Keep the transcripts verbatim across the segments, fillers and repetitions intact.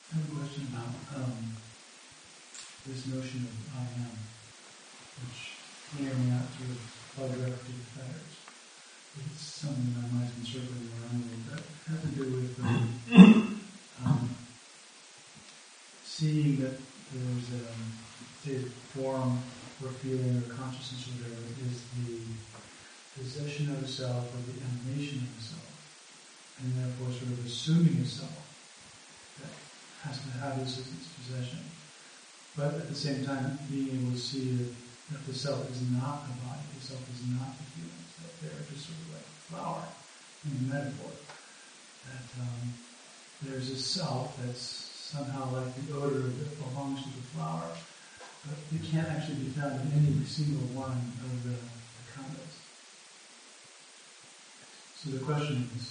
I have a question about um, this notion of I am, which may or may not sort of plug directly to fetters. It's something that my mind's been circling around a little bit. It has to do with um, um, seeing that there's a, say, form or feeling or consciousness or whatever is the possession of the self or the emanation of the self, and therefore sort of assuming a self that has to have this as its possession. But at the same time, being able to see that, that the self is not the body, the self is not the feelings, that they're just sort of like a flower in the metaphor. That um, there's a self that's somehow like the odor that belongs to the flower, but it can't actually be found in any single one of the, the khandas. So the question is,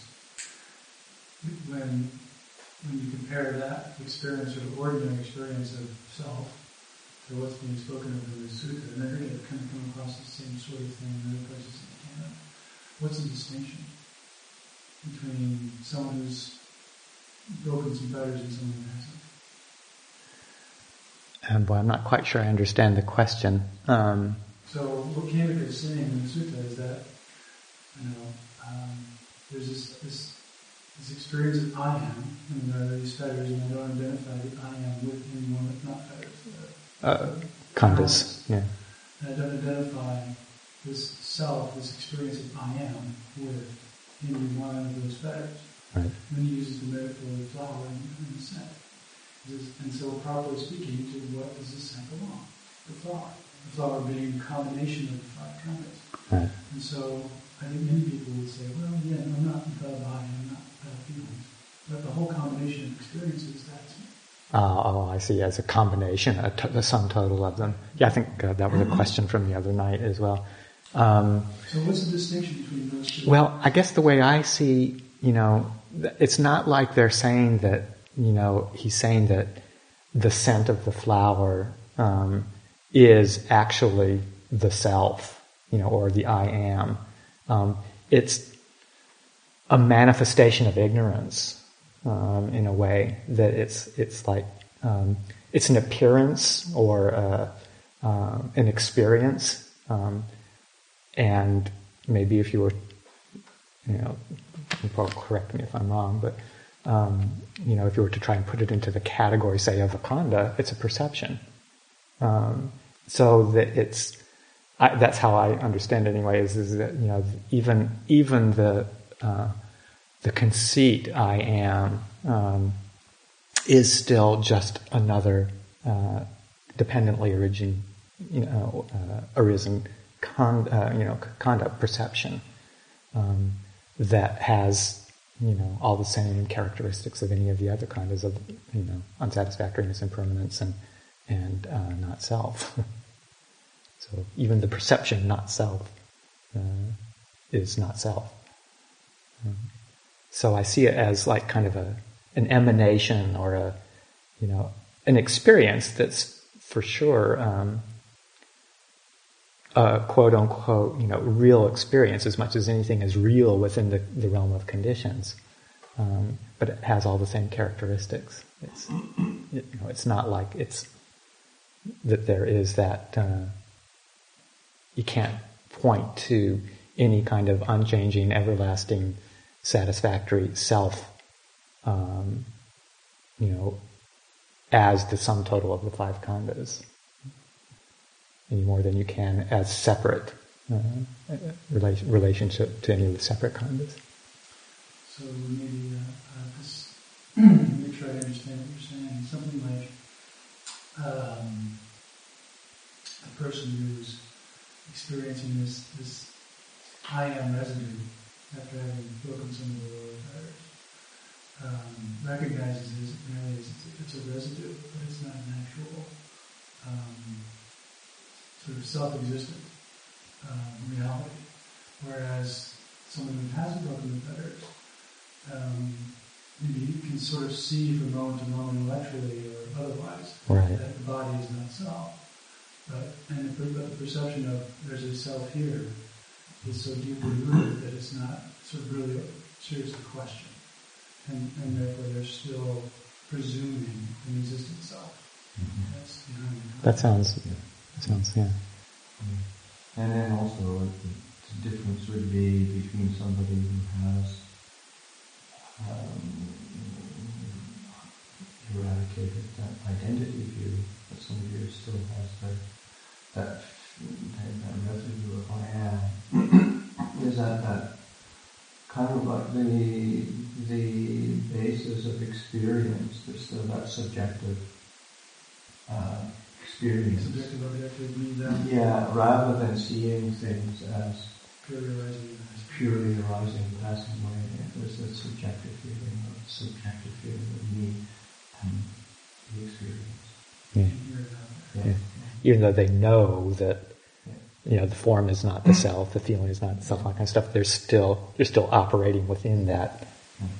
when when you compare that experience, or the ordinary experience of self, to what's being spoken of in the sutta, and I think it kind of come across the same sort of thing in other places in Canada. What's the distinction between someone who's broken some fetters and someone who hasn't? Um, well, I'm not quite sure I understand the question. Um, so what Kamika is saying in the sutta is that, you know, um, there's this, this this experience of I am, and there are these fetters, and I don't identify the I am with anyone that's not fetters. Uh, uh, khandas, yeah. And I don't identify this self, this experience of I am, with any one of those fetters. Right. And then he uses the metaphor of the flower and, and the scent. And so, properly speaking, to what does the scent belong? The flower. The flower being a combination of the five khandas. Right. And so, I think many people would say, well, yeah, no, I'm not the body, I'm not the feelings. But the whole combination of experiences, that's me. Uh, oh, I see, as a combination, a t- the sum total of them. Yeah, I think uh, that was a question from the other night as well. Um, so what's the distinction between those two? Well, I guess the way I see, you know, it's not like they're saying that, you know, he's saying that the scent of the flower um, is actually the self, you know, or the I am. Um, it's a manifestation of ignorance, um, in a way that it's it's like um, it's an appearance or a, uh, an experience, um, and maybe if you were, you know, you probably correct me if I'm wrong, but um, you know, if you were to try and put it into the category, say, of a khanda, it's a perception. Um, so that it's I, that's how I understand it anyway. Is, is that, you know, even even the uh, the conceit I am um, is still just another uh, dependently origin, you know, uh, arisen con, uh, you know, conduct perception um, that has, you know, all the same characteristics of any of the other khandas of, you know, unsatisfactoriness, impermanence, and and uh, not self. So even the perception, not self, uh, is not self. Um, so I see it as like kind of a an emanation or a, you know, an experience that's for sure um, a quote unquote, you know, real experience as much as anything is real within the, the realm of conditions. Um, but it has all the same characteristics. It's, it, you know, it's not like it's that there is that. Uh, You can't point to any kind of unchanging, everlasting, satisfactory self, um, you know, as the sum total of the five khandas, any more than you can as separate uh, relation, relationship to any of the separate khandas. So maybe uh, uh, this, let me try to understand what you're saying. Something like um, a person who's experiencing this this I am residue after having broken some of the lower fetters, um, recognizes it merely as it's a residue, but it's not an actual um, sort of self-existent um, reality. Whereas someone who hasn't broken the fetters, um, maybe you can sort of see from moment to moment, intellectually or otherwise, right, that the body is not self. But, and the, but the perception of there's a self here is so deeply rooted that it's not sort of really seriously questioned. And, and therefore they're still presuming that sounds, yeah. that sounds, yeah. Yeah. And then also the, the difference would be between somebody who has um, eradicated that identity view, but somebody who still has that that, that, that residue of I am, is that that kind of like the the basis of experience. There's still that subjective uh, experience. Subjective, objective, means that. Yeah, rather than seeing things as Purely arising. purely arising, passing away. There's a subjective feeling, a subjective feeling of me and the experience. Yeah. Yeah. Yeah. Even though they know that, Yeah. you know, the form is not the self, the feeling is not the self, all that kind of stuff, they're still they're still operating within that